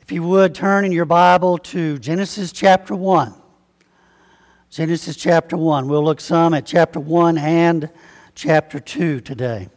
If you would, turn in your Bible to Genesis chapter 1. Genesis chapter 1. We'll look some at chapter 1 and chapter 2 today.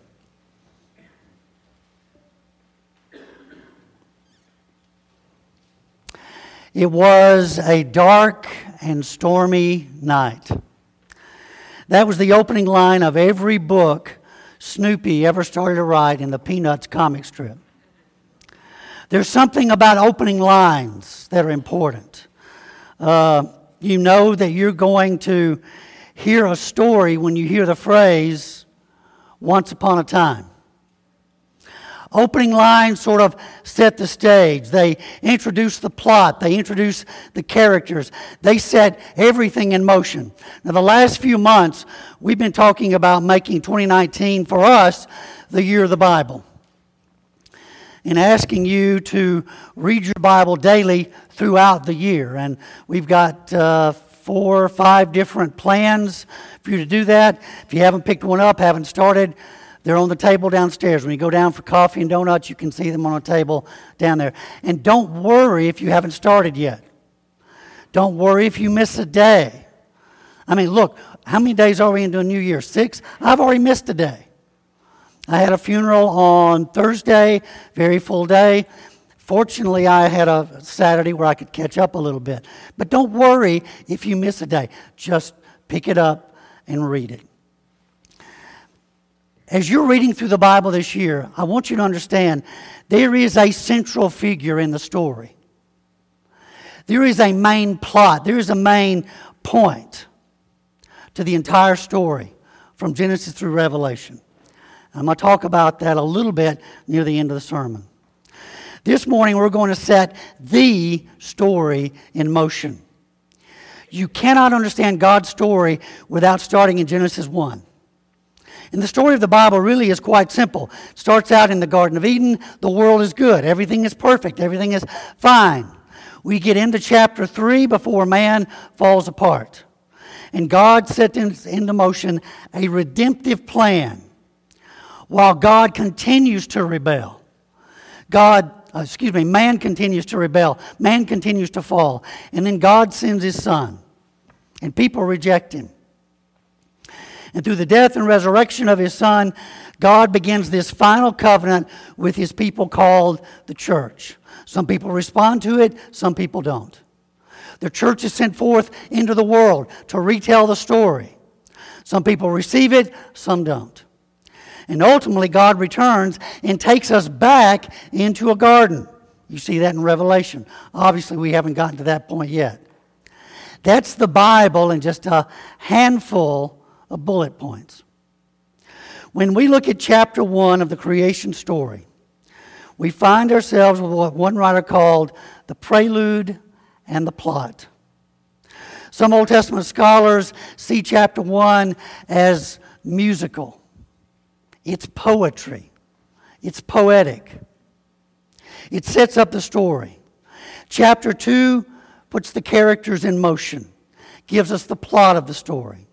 It was a dark and stormy night. That was the opening line of every book Snoopy ever started to write in the Peanuts comic strip. There's something about opening lines that are important. You know that you're going to hear a story when you hear the phrase, "Once upon a time." Opening lines sort of set the stage. They introduce the plot. They introduce the characters. They set everything in motion. Now, the last few months, we've been talking about making 2019, for us, the year of the Bible. And asking you to read your Bible daily throughout the year. And we've got 4 or 5 different plans for you to do that. If you haven't picked one up, haven't started, they're on the table downstairs. When you go down for coffee and donuts, you can see them on a table down there. And don't worry if you haven't started yet. Don't worry if you miss a day. I mean, look, how many days are we into a new year? 6? I've already missed a day. I had a funeral on Thursday, very full day. Fortunately, I had a Saturday where I could catch up a little bit. But don't worry if you miss a day. Just pick it up and read it. As you're reading through the Bible this year, I want you to understand there is a central figure in the story. There is a main plot. There is a main point to the entire story from Genesis through Revelation. I'm going to talk about that a little bit near the end of the sermon. This morning we're going to set the story in motion. You cannot understand God's story without starting in Genesis 1. And the story of the Bible really is quite simple. It starts out in the Garden of Eden. The world is good. Everything is perfect. Everything is fine. We get into chapter 3 before man falls apart. And God set into motion a redemptive plan while God continues to rebel. Man continues to rebel. Man continues to fall. And then God sends His Son. And people reject Him. And through the death and resurrection of His Son, God begins this final covenant with His people called the church. Some people respond to it, some people don't. The church is sent forth into the world to retell the story. Some people receive it, some don't. And ultimately, God returns and takes us back into a garden. You see that in Revelation. Obviously, we haven't gotten to that point yet. That's the Bible in just a handful of bullet points. When we look at chapter 1 of the creation story, we find ourselves with what one writer called the prelude and the plot. Some Old Testament scholars see chapter 1 as musical. It's poetry. It's poetic. It sets up the story. Chapter 2 puts the characters in motion, gives us the plot of the story.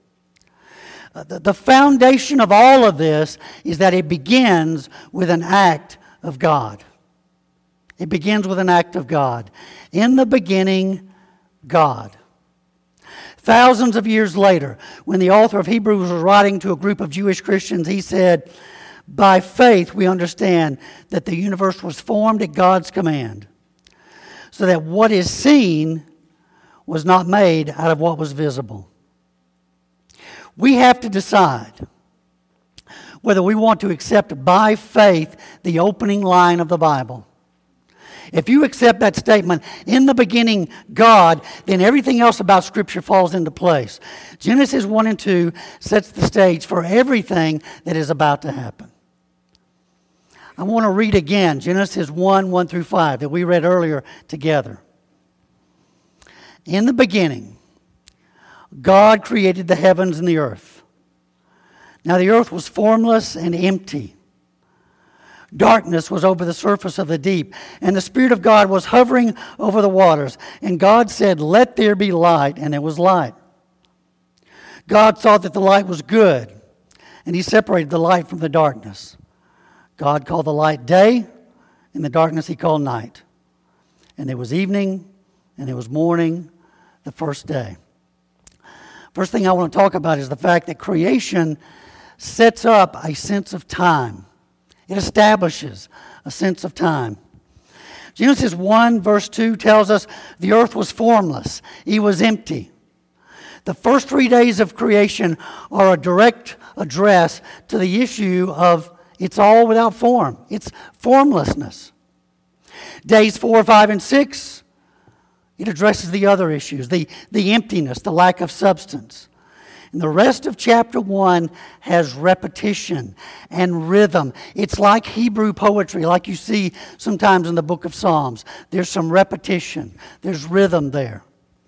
The foundation of all of this is that it begins with an act of God. It begins with an act of God. In the beginning, God. Thousands of years later, when the author of Hebrews was writing to a group of Jewish Christians, he said, "By faith we understand that the universe was formed at God's command, so that what is seen was not made out of what was visible." We have to decide whether we want to accept by faith the opening line of the Bible. If you accept that statement, in the beginning, God, then everything else about Scripture falls into place. Genesis 1 and 2 sets the stage for everything that is about to happen. I want to read again Genesis 1, 1 through 5 that we read earlier together. In the beginning, God created the heavens and the earth. Now the earth was formless and empty. Darkness was over the surface of the deep, and the Spirit of God was hovering over the waters. And God said, "Let there be light," and there was light. God saw that the light was good, and He separated the light from the darkness. God called the light day, and the darkness He called night. and there was evening, and there was morning the first day. First thing I want to talk about is the fact that creation sets up a sense of time. It establishes a sense of time. Genesis 1 verse 2 tells us the earth was formless. It was empty. The first 3 days of creation are a direct address to the issue of it's all without form. It's formlessness. Days 4, 5, and 6, it addresses the other issues, the emptiness, the lack of substance. And the rest of chapter 1 has repetition and rhythm. It's like Hebrew poetry, like you see sometimes in the book of Psalms. There's some repetition. There's rhythm there.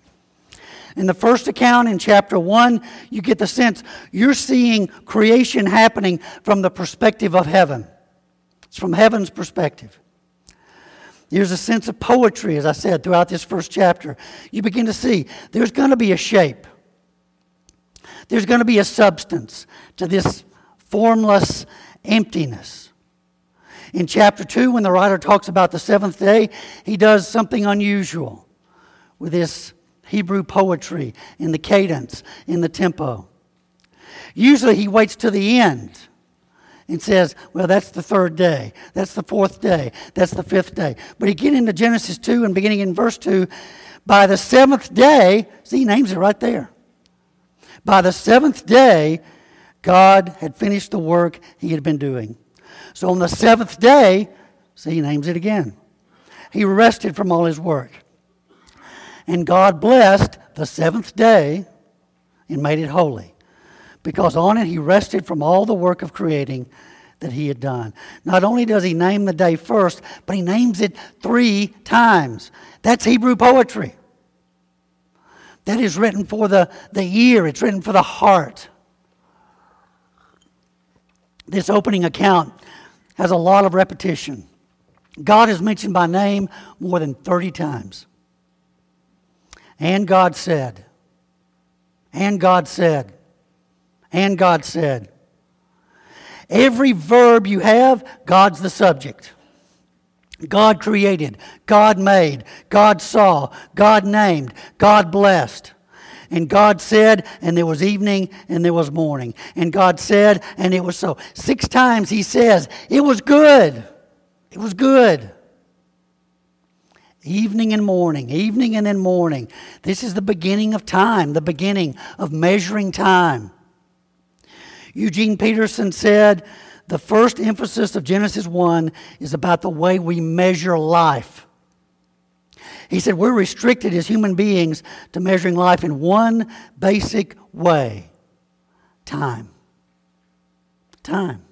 In the first account in chapter 1, you get the sense you're seeing creation happening from the perspective of heaven. It's from heaven's perspective. There's a sense of poetry, as I said, throughout this first chapter. You begin to see there's going to be a shape. There's going to be a substance to this formless emptiness. In chapter 2, when the writer talks about the seventh day, he does something unusual with this Hebrew poetry in the cadence, in the tempo. Usually he waits to the end and says, well, that's the third day, that's the fourth day, that's the fifth day. But he gets into Genesis 2 and beginning in verse 2, by the seventh day, see, he names it right there. By the seventh day, God had finished the work he had been doing. So on the seventh day, see, he names it again. He rested from all his work. And God blessed the seventh day and made it holy, because on it he rested from all the work of creating that he had done. Not only does he name the day first, but he names it 3 times. That's Hebrew poetry. That is written for the ear. It's written for the heart. This opening account has a lot of repetition. God is mentioned by name more than 30 times. And God said, and God said, and God said. Every verb you have, God's the subject. God created, God made, God saw, God named, God blessed. And God said, and there was evening, and there was morning. And God said, and it was so. 6 times he says, it was good. It was good. Evening and morning, evening and then morning. This is the beginning of time, the beginning of measuring time. Eugene Peterson said, the first emphasis of Genesis 1 is about the way we measure life. He said, we're restricted as human beings to measuring life in one basic way. Time. Time.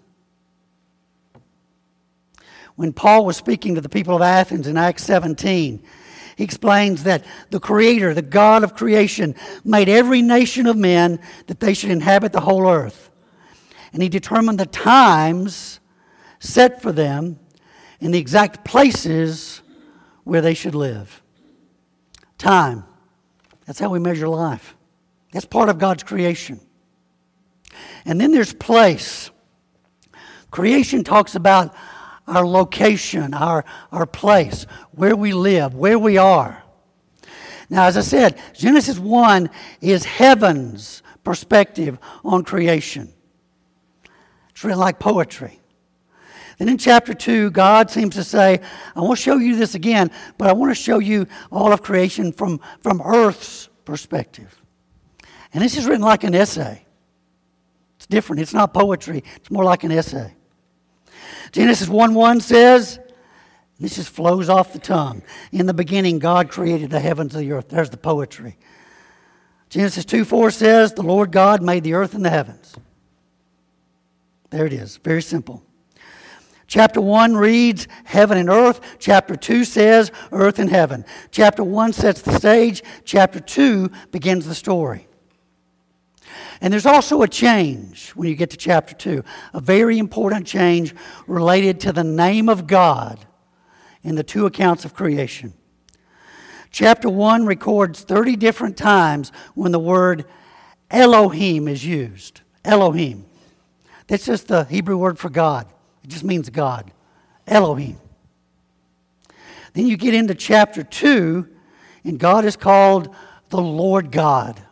When Paul was speaking to the people of Athens in Acts 17, he explains that the Creator, the God of creation, made every nation of men that they should inhabit the whole earth. And he determined the times set for them and the exact places where they should live. Time. That's how we measure life. That's part of God's creation. And then there's place. Creation talks about our location, our place, where we live, where we are. Now, as I said, Genesis 1 is heaven's perspective on creation. It's written like poetry. Then in chapter 2, God seems to say, I want to show you this again, but I want to show you all of creation from earth's perspective. And this is written like an essay. It's different. It's not poetry. It's more like an essay. Genesis 1:1 says, this just flows off the tongue. In the beginning, God created the heavens and the earth. There's the poetry. Genesis 2:4 says, the Lord God made the earth and the heavens. There it is. Very simple. Chapter 1 reads heaven and earth. Chapter 2 says earth and heaven. Chapter 1 sets the stage. Chapter 2 begins the story. And there's also a change when you get to chapter 2. A very important change related to the name of God in the 2 accounts of creation. Chapter 1 records 30 different times when the word Elohim is used. Elohim. That's just the Hebrew word for God. It just means God. Elohim. Then you get into chapter 2, and God is called the Lord God.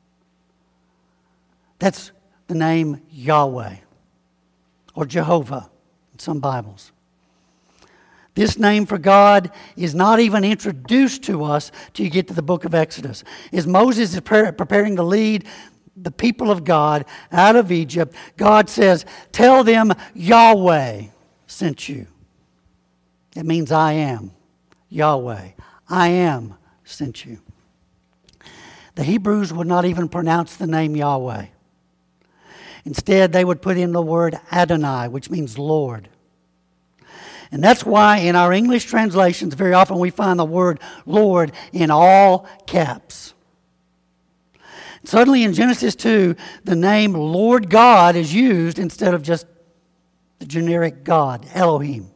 That's the name Yahweh or Jehovah in some Bibles. This name for God is not even introduced to us till you get to the book of Exodus. As Moses is preparing to lead the people of God out of Egypt, God says, tell them Yahweh sent you. It means I am. Yahweh. I am sent you. The Hebrews would not even pronounce the name Yahweh. Instead, they would put in the word Adonai, which means Lord. And that's why in our English translations, very often we find the word Lord in all caps. Suddenly in Genesis 2, the name Lord God is used instead of just the generic God, Elohim.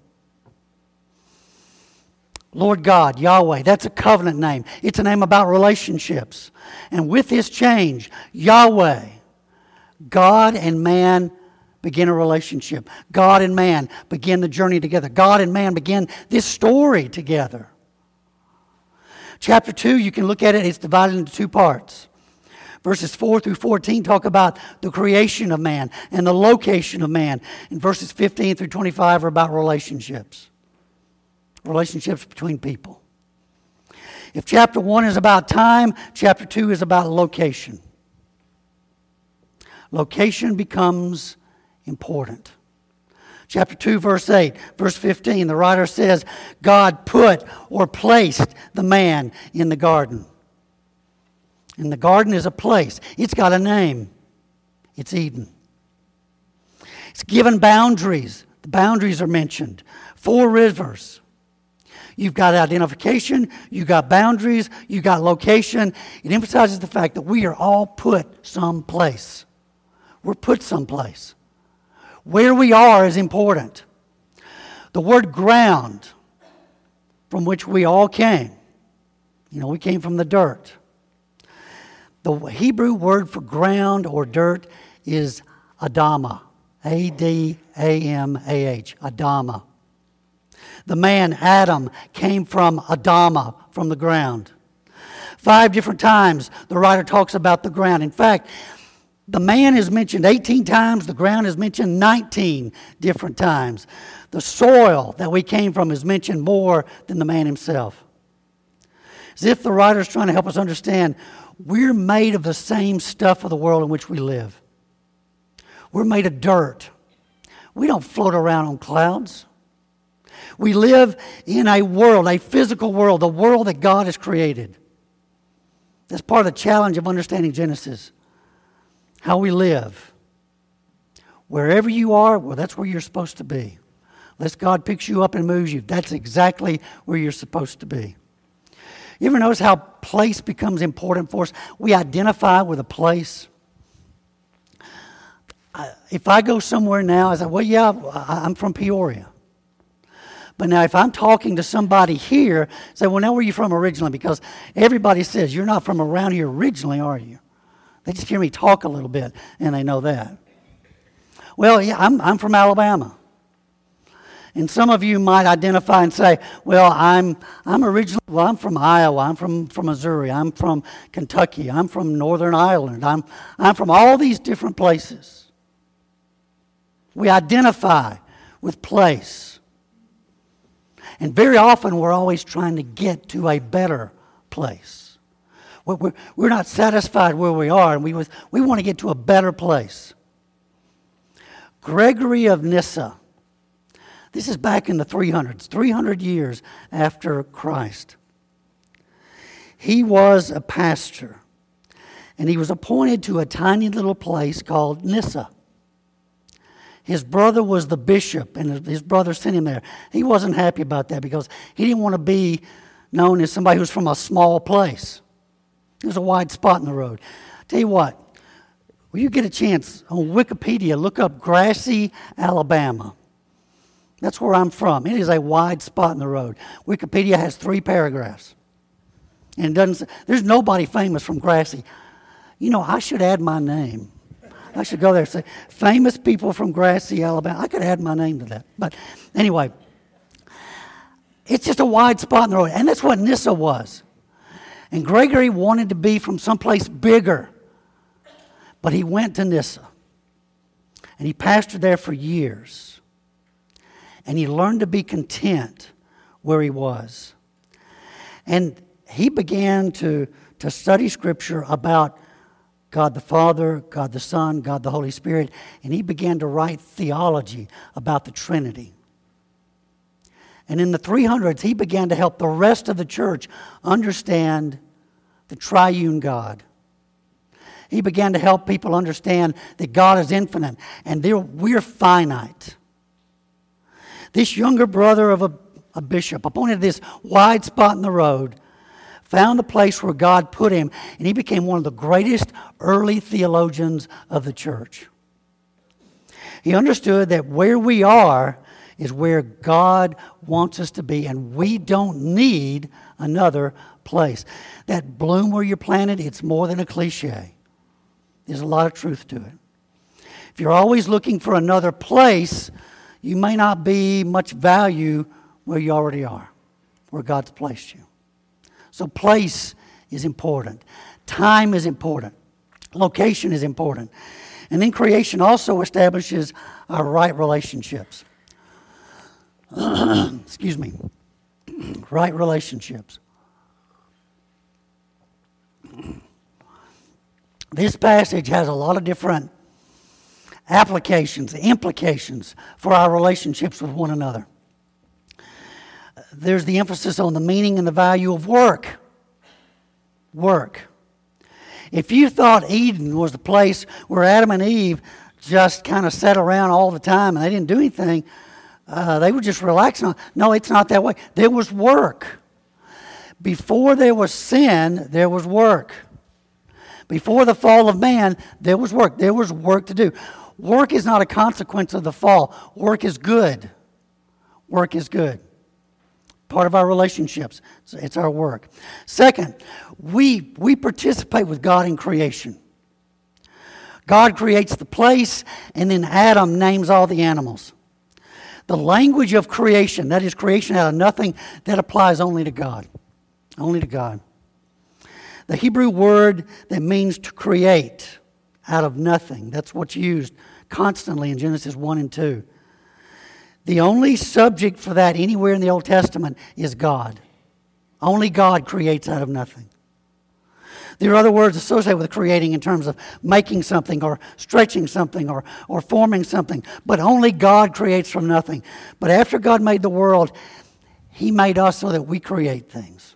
Lord God, Yahweh, that's a covenant name. It's a name about relationships. And with this change, Yahweh, God and man begin a relationship. God and man begin the journey together. God and man begin this story together. Chapter 2, you can look at it, it's divided into two parts. Verses 4 through 14 talk about the creation of man and the location of man. And verses 15 through 25 are about relationships. Relationships between people. If chapter 1 is about time, chapter 2 is about location. Location becomes important. Chapter 2, verse 8, verse 15, the writer says, God put or placed the man in the garden. And the garden is a place. It's got a name. It's Eden. It's given boundaries. The boundaries are mentioned. 4 rivers. You've got identification, you've got boundaries, you've got location. It emphasizes the fact that we are all put someplace. We're put someplace. Where we are is important. The word ground, from which we all came, we came from the dirt. The Hebrew word for ground or dirt is Adamah. A-D-A-M-A-H. Adamah. The man, Adam, came from Adamah, from the ground. 5 different times the writer talks about the ground. In fact, the man is mentioned 18 times. The ground is mentioned 19 different times. The soil that we came from is mentioned more than the man himself. As if the writer is trying to help us understand, we're made of the same stuff of the world in which we live. We're made of dirt. We don't float around on clouds. We live in a world, a physical world, the world that God has created. That's part of the challenge of understanding Genesis. How we live. Wherever you are, well, that's where you're supposed to be. Unless God picks you up and moves you, that's exactly where you're supposed to be. You ever notice how place becomes important for us? We identify with a place. If I go somewhere now, I say, well, yeah, I'm from Peoria. But now if I'm talking to somebody here, say, well, now where are you from originally? Because everybody says, you're not from around here originally, are you? They just hear me talk a little bit, and they know that. Well, yeah, I'm from Alabama. And some of you might identify and say, well, I'm from Iowa, I'm from Missouri, I'm from Kentucky, I'm from Northern Ireland, I'm from all these different places. We identify with place. And very often we're always trying to get to a better place. We're not satisfied where we are, and we want to get to a better place. Gregory of Nyssa. This is back in the 300s, 300 years after Christ. He was a pastor, and he was appointed to a tiny little place called Nyssa. His brother was the bishop, and his brother sent him there. He wasn't happy about that because he didn't want to be known as somebody who's from a small place. There's a wide spot in the road. Tell you what, when you get a chance, on Wikipedia, look up Grassy, Alabama. That's where I'm from. It is a wide spot in the road. Wikipedia has 3 paragraphs. And it doesn't. There's nobody famous from Grassy. I should add my name. I should go there and say, famous people from Grassy, Alabama. I could add my name to that. But anyway, It's just a wide spot in the road. And that's what Nyssa was. And Gregory wanted to be from someplace bigger. But he went to Nyssa. And he pastored there for years. And he learned to be content where he was. And he began to study Scripture about God the Father, God the Son, God the Holy Spirit. And he began to write theology about the Trinity. And in the 300s, he began to help the rest of the church understand the triune God. He began to help people understand that God is infinite and we're finite. This younger brother of a bishop, appointed to this wide spot in the road, found the place where God put him, and he became one of the greatest early theologians of the church. He understood that where we are is where God wants us to be, and we don't need another place. That bloom where you're planted, it's more than a cliche. There's a lot of truth to it. If you're always looking for another place, you may not be much value where you already are, where God's placed you. So place is important. Time is important. Location is important. And then creation also establishes our right relationships. Excuse me. Right relationships. This passage has a lot of different applications, implications for our relationships with one another. There's the emphasis on the meaning and the value of work. Work. If you thought Eden was the place where Adam and Eve just kind of sat around all the time and they didn't do anything, they were just relaxing. No, it's not that way. There was work. Before there was sin, there was work. Before the fall of man, there was work. There was work to do. Work is not a consequence of the fall. Work is good. Work is good. Part of our relationships. It's our work. Second, we participate with God in creation. God creates the place, and then Adam names all the animals. The language of creation, that is creation out of nothing, that applies only to God. Only to God. The Hebrew word that means to create out of nothing, that's what's used constantly in Genesis 1 and 2. The only subject for that anywhere in the Old Testament is God. Only God creates out of nothing. There are other words associated with creating in terms of making something or stretching something or forming something, but only God creates from nothing. But after God made the world, He made us so that we create things.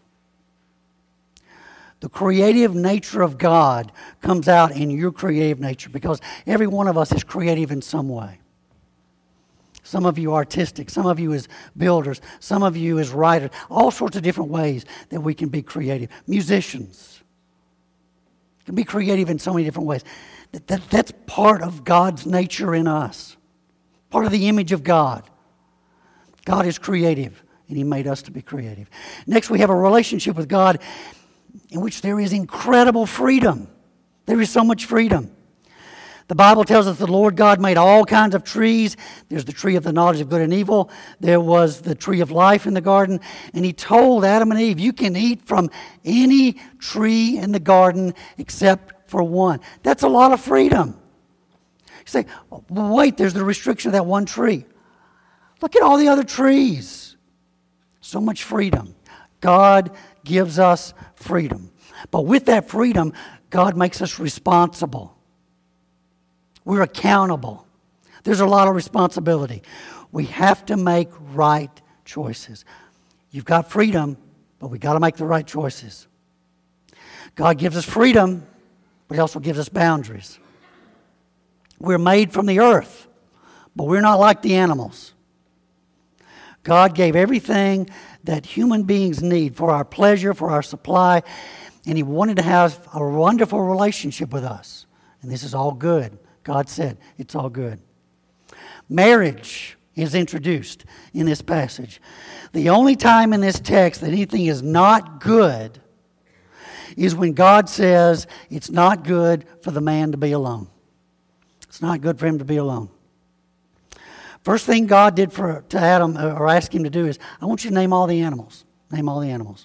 The creative nature of God comes out in your creative nature because every one of us is creative in some way. Some of you are artistic, some of you is builders, some of you is writers, all sorts of different ways that we can be creative. Musicians can be creative in so many different ways. That's part of God's nature in us, part of the image of God. God is creative, and He made us to be creative. Next, we have a relationship with God in which there is incredible freedom. There is so much freedom. The Bible tells us the Lord God made all kinds of trees. There's the tree of the knowledge of good and evil. There was the tree of life in the garden. And He told Adam and Eve, you can eat from any tree in the garden except for one. That's a lot of freedom. You say, well, wait, there's the restriction of that one tree. Look at all the other trees. So much freedom. God gives us freedom. But with that freedom, God makes us responsible. We're accountable. There's a lot of responsibility. We have to make right choices. You've got freedom, but we got to make the right choices. God gives us freedom, but He also gives us boundaries. We're made from the earth, but we're not like the animals. God gave everything that human beings need for our pleasure, for our supply, and He wanted to have a wonderful relationship with us. And this is all good. God said it's all good. Marriage is introduced in this passage. The only time in this text that anything is not good is when God says it's not good for the man to be alone. It's not good for him to be alone. First thing God did to Adam, or asked him to do, is, I want you to name all the animals. Name all the animals.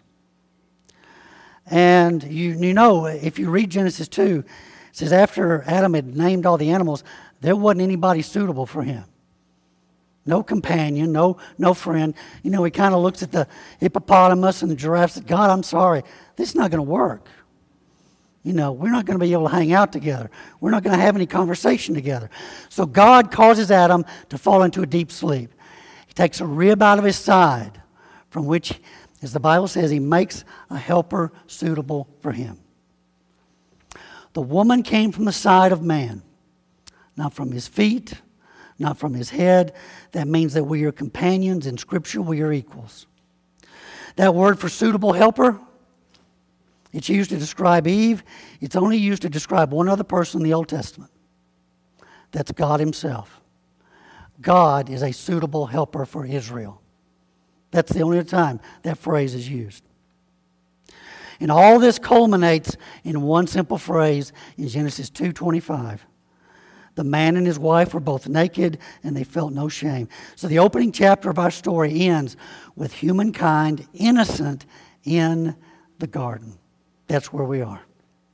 And you know, if you read Genesis 2, it says after Adam had named all the animals, there wasn't anybody suitable for him. No companion, no friend. You know, he kind of looks at the hippopotamus and the giraffe and says, God, I'm sorry, this is not going to work. You know, we're not going to be able to hang out together. We're not going to have any conversation together. So God causes Adam to fall into a deep sleep. He takes a rib out of his side, from which, as the Bible says, he makes a helper suitable for him. The woman came from the side of man, not from his feet, not from his head. That means that we are companions. In Scripture, we are equals. That word for suitable helper, it's used to describe Eve. It's only used to describe one other person in the Old Testament. That's God himself. God is a suitable helper for Israel. That's the only time that phrase is used. And all this culminates in one simple phrase in Genesis 2:25. The man and his wife were both naked, and they felt no shame. So the opening chapter of our story ends with humankind innocent in the garden. That's where we are.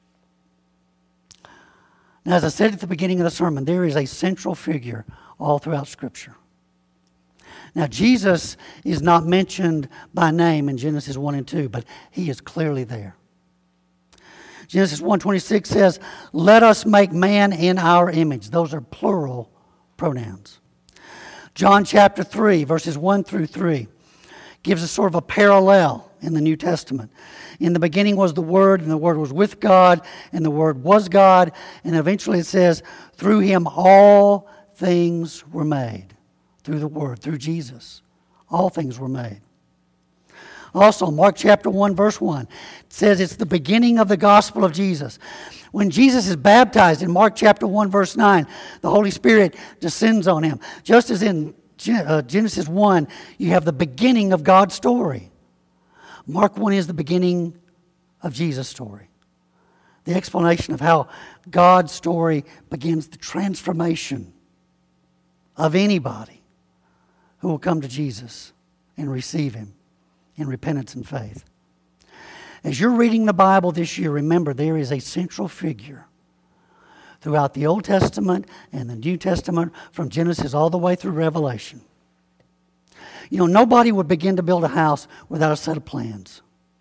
Now, as I said at the beginning of the sermon, there is a central figure all throughout Scripture. Now, Jesus is not mentioned by name in Genesis 1 and 2, but he is clearly there. Genesis 1:26 says, let us make man in our image. Those are plural pronouns. John chapter 3, verses 1 through 3, gives us sort of a parallel in the New Testament. In the beginning was the Word, and the Word was with God, and the Word was God. And eventually it says, through him all things were made. Through the Word, through Jesus, all things were made. Also, Mark chapter 1, verse 1, it says it's the beginning of the gospel of Jesus. When Jesus is baptized in Mark chapter 1, verse 9, the Holy Spirit descends on him. Just as in Genesis 1, you have the beginning of God's story. Mark 1 is the beginning of Jesus' story. The explanation of how God's story begins the transformation of anybody who will come to Jesus and receive him in repentance and faith. As you're reading the Bible this year, remember there is a central figure throughout the Old Testament and the New Testament, from Genesis all the way through Revelation. You know, nobody would begin to build a house without a set of plans.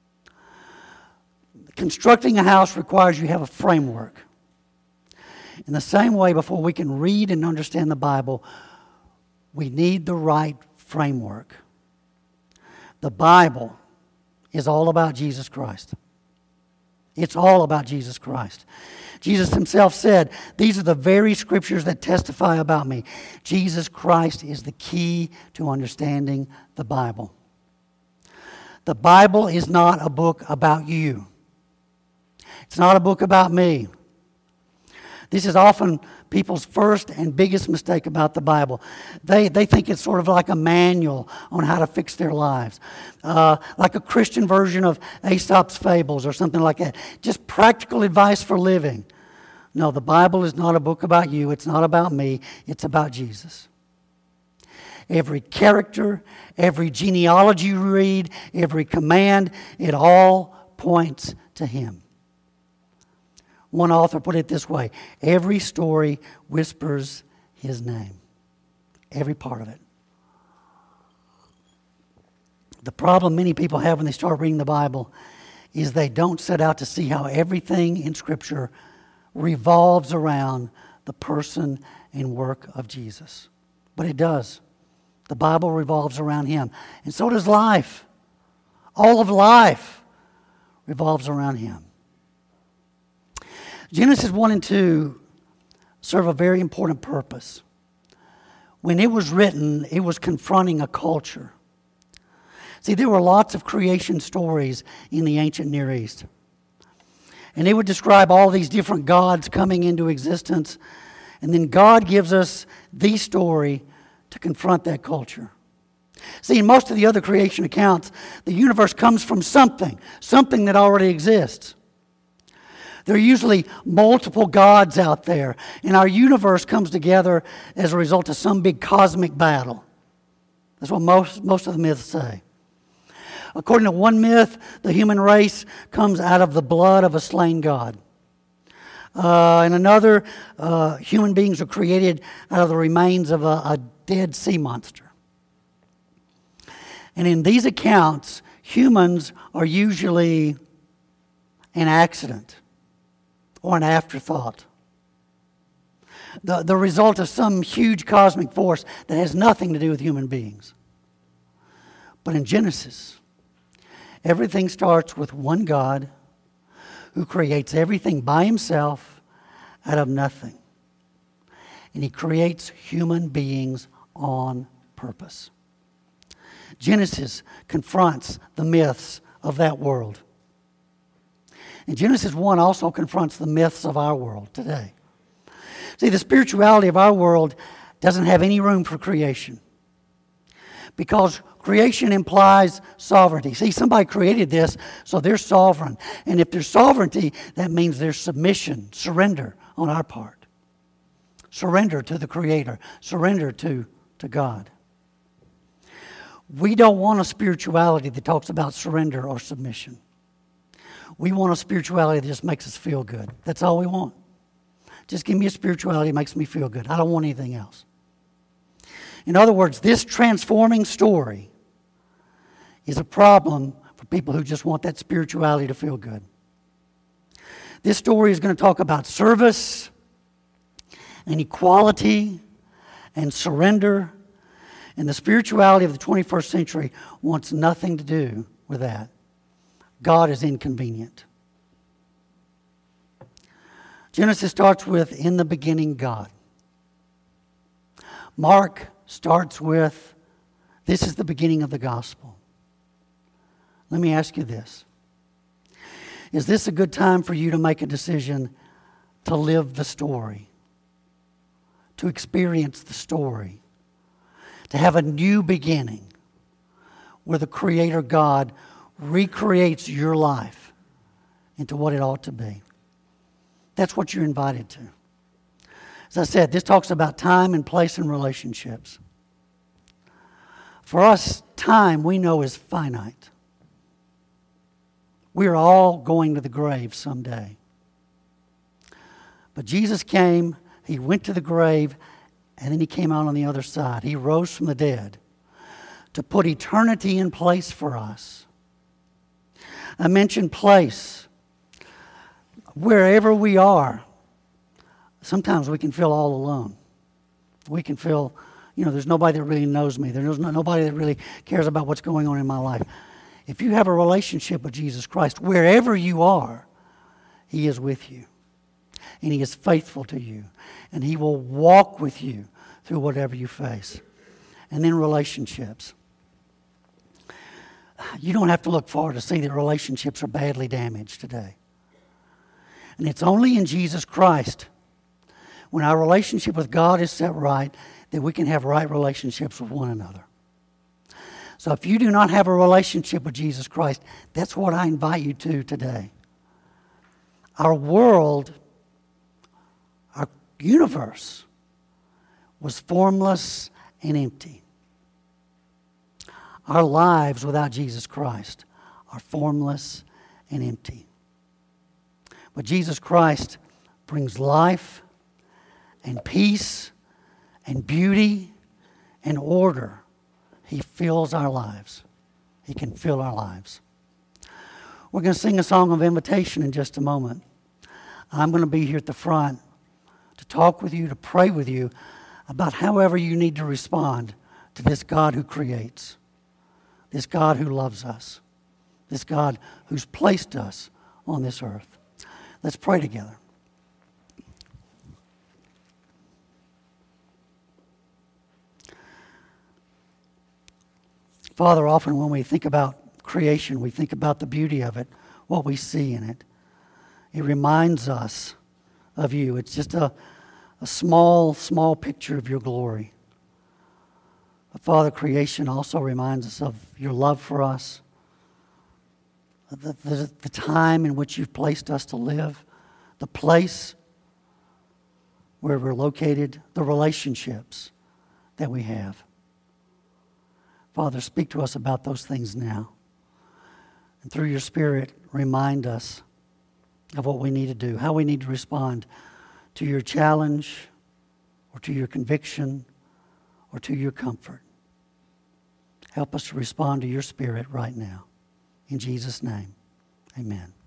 Constructing a house requires you have a framework. In the same way, before we can read and understand the Bible, we need the right framework. The Bible is all about Jesus Christ. It's all about Jesus Christ. Jesus himself said, these are the very scriptures that testify about me. Jesus Christ is the key to understanding the Bible. The Bible is not a book about you. It's not a book about me. This is often people's first and biggest mistake about the Bible. They think it's sort of like a manual on how to fix their lives. Like a Christian version of Aesop's Fables or something like that. Just practical advice for living. No, the Bible is not a book about you. It's not about me. It's about Jesus. Every character, every genealogy you read, every command, it all points to him. One author put it this way: every story whispers his name. Every part of it. The problem many people have when they start reading the Bible is they don't set out to see how everything in Scripture revolves around the person and work of Jesus. But it does. The Bible revolves around him. And so does life. All of life revolves around him. Genesis 1 and 2 serve a very important purpose. When it was written, it was confronting a culture. See, there were lots of creation stories in the ancient Near East. And they would describe all these different gods coming into existence. And then God gives us the story to confront that culture. See, in most of the other creation accounts, the universe comes from something that already exists. There are usually multiple gods out there, and our universe comes together as a result of some big cosmic battle. That's what most of the myths say. According to one myth, the human race comes out of the blood of a slain god. In another, human beings are created out of the remains of a dead sea monster. And in these accounts, humans are usually an accident or an afterthought. The result of some huge cosmic force that has nothing to do with human beings. But in Genesis, everything starts with one God who creates everything by himself out of nothing. And he creates human beings on purpose. Genesis confronts the myths of that world. And Genesis 1 also confronts the myths of our world today. See, the spirituality of our world doesn't have any room for creation. Because creation implies sovereignty. See, somebody created this, so they're sovereign. And if there's sovereignty, that means there's submission, surrender on our part. Surrender to the Creator. Surrender to God. We don't want a spirituality that talks about surrender or submission. We want a spirituality that just makes us feel good. That's all we want. Just give me a spirituality that makes me feel good. I don't want anything else. In other words, this transforming story is a problem for people who just want that spirituality to feel good. This story is going to talk about service and equality and surrender. And the spirituality of the 21st century wants nothing to do with that. God is inconvenient. Genesis starts with, in the beginning, God. Mark starts with, this is the beginning of the gospel. Let me ask you this. Is this a good time for you to make a decision to live the story? To experience the story? To have a new beginning where the Creator God recreates your life into what it ought to be? That's what you're invited to. As I said, this talks about time and place and relationships. For us, time we know is finite. We are all going to the grave someday. But Jesus came, He went to the grave, and then He came out on the other side. He rose from the dead to put eternity in place for us. I mentioned place. Wherever we are, sometimes we can feel all alone. We can feel, there's nobody that really knows me. There's nobody that really cares about what's going on in my life. If you have a relationship with Jesus Christ, wherever you are, He is with you. And He is faithful to you. And He will walk with you through whatever you face. And then relationships. You don't have to look far to see that relationships are badly damaged today. And it's only in Jesus Christ, when our relationship with God is set right, that we can have right relationships with one another. So if you do not have a relationship with Jesus Christ, that's what I invite you to today. Our world, our universe, was formless and empty. Our lives without Jesus Christ are formless and empty. But Jesus Christ brings life and peace and beauty and order. He fills our lives. He can fill our lives. We're going to sing a song of invitation in just a moment. I'm going to be here at the front to talk with you, to pray with you about however you need to respond to this God who creates, this God who loves us, this God who's placed us on this earth. Let's pray together. Father, often when we think about creation, we think about the beauty of it, what we see in it. It reminds us of you. It's just a small, small picture of your glory. But Father, creation also reminds us of your love for us, the time in which you've placed us to live, the place where we're located, the relationships that we have. Father, speak to us about those things now. And through your Spirit, remind us of what we need to do, how we need to respond to your challenge or to your conviction or to your comfort. Help us to respond to your Spirit right now. In Jesus' name, amen.